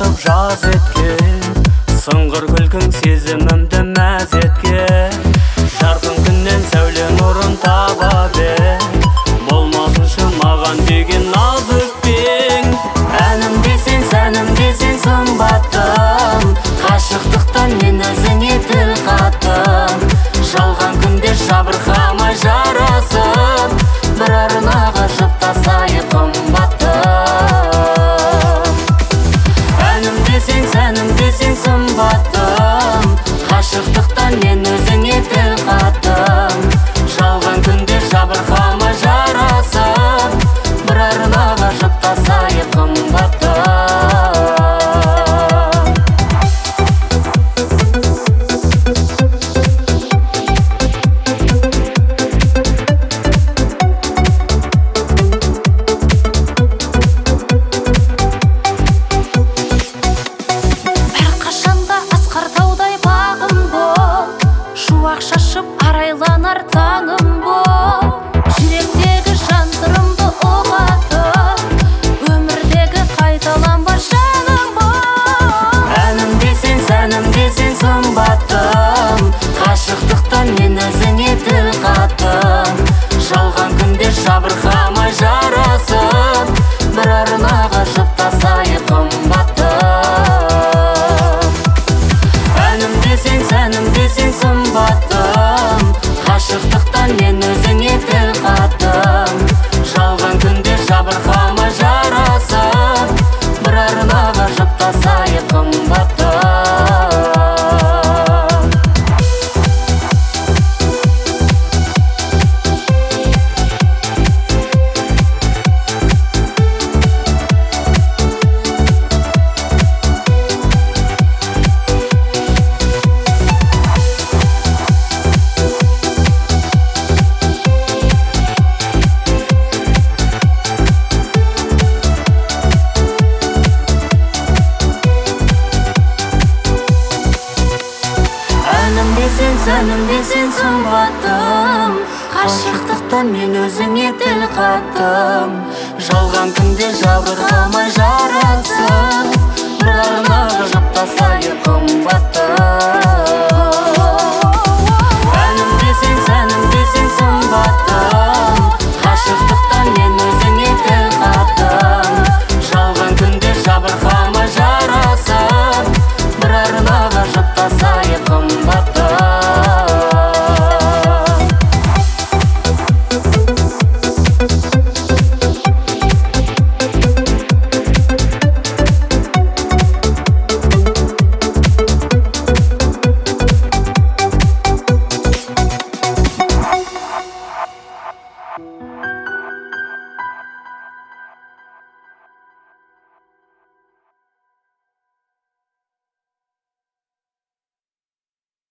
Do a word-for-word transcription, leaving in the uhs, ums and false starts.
жұбатып жаз еткен, сыңғыр күлкің сезімімді мәз еткен. Жарқын күннен сәуле нұрын таба бер, болмасыншы маған деген наз өкпең. Әнім десең, сәнім десең сымбаттым, ғашықтықтан мен өзіңе тіл қаттым. Жалған күнде жабырқамай жарасып, бір арнаға жұптасайық қымбаттым. Әнім десең, сәнім десең сымбаттым, ғашықтықтан мен өзіңе тіл қаттым. Жалған күнде жабырқамай жарасып, бір арнаға жұптасайық қымбаттым. Шашып арайланар таңым боп, жүректегі жан сырымды ұғатып, өмірдегі қайталанбас жаным боп. Әнім десең, сәнім десең сымбаттым, ғашықтықтан мен өзіңе тіл қаттым. Жалған күнде жабырқамай жарасып, бір арнаға жұптасайық қымбаттым. Әнім десең, сәнім десең сымбаттым, ғашықтықтан мен өзіңе тіл қаттым. Жалған күнде жабырқамай жарасып, бір арнаға жұптасайық қымбаттым. Сәнім десең сымбаттым, ғашықтықтан мен өзіңе тіл қаттым. Жалған күнде жабырқамай жарасып, бір арнаға жұптасайық қымбаттым.